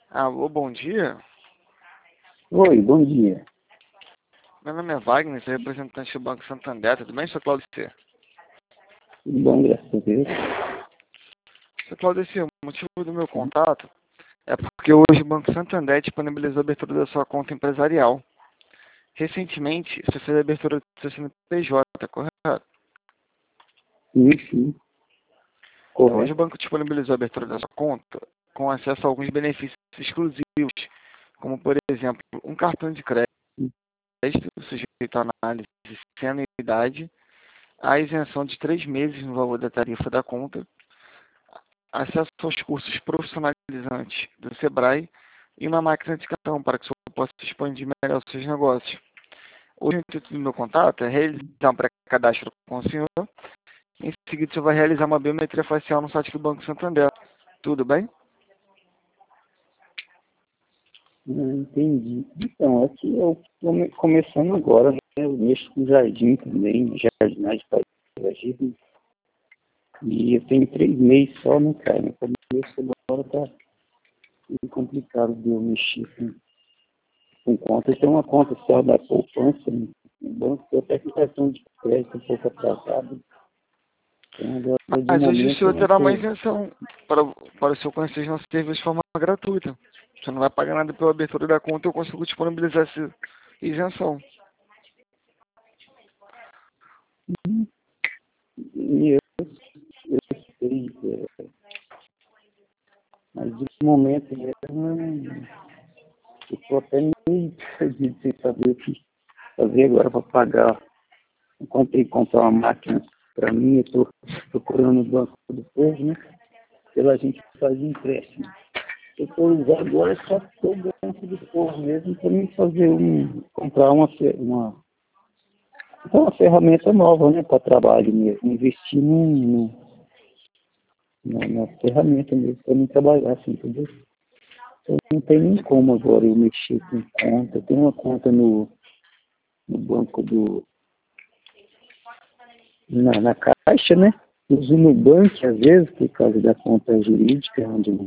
Alô, bom dia. Oi, bom dia. Meu nome é Wagner, sou representante do Banco Santander. Tudo bem, Sr. Claudice? Tudo bom, graças a Deus. Sr. Claudice, o motivo do meu contato é porque hoje o Banco Santander disponibilizou a abertura da sua conta empresarial. Recentemente, você fez a abertura do seu CNPJ, correto? Sim, sim, Então, hoje o correto. banco disponibilizou a abertura da sua conta com acesso a alguns benefícios exclusivos, como, por exemplo, um cartão de crédito sujeito à análise sem anuidade, a isenção de 3 meses no valor da tarifa da conta, acesso aos cursos profissionalizantes do Sebrae e uma máquina de cartão para que o senhor possa expandir melhor os seus negócios. Hoje, o intuito do meu contato é realizar um pré-cadastro com o senhor. Em seguida, o senhor vai realizar uma biometria facial no site do Banco Santander. Tudo bem? Entendi. Então, aqui eu estou começando agora, né? Eu mexo com jardim também, jardinagem paisagismo. E eu tenho 3 meses só, né, cara? No começo agora tá meio complicado de eu mexer com conta. Eu tenho uma conta só da poupança no banco, eu até com cartão de crédito um pouco atrasado. Então, agora, de Mas hoje o momento, eu senhor não terá uma estou. isenção para o senhor conhecer os nossos serviços de forma gratuita. Você não vai pagar nada pela abertura da conta, eu consigo disponibilizar essa isenção. E eu sei, mas de momento mesmo, eu estou até meio perdido sem saber o que fazer agora para pagar. Eu comprar uma máquina para mim, eu estou procurando no Banco do Povo, né? Pela gente fazer empréstimo. Eu estou usando agora só o Banco do Povo mesmo para mim fazer comprar uma ferramenta nova, né? Para trabalho mesmo, investir na ferramenta mesmo, para mim trabalhar assim, entendeu? Eu não tenho nem como agora eu mexer com conta. Eu tenho uma conta no banco na Caixa, né? Uso no banco, às vezes, por causa da conta jurídica, onde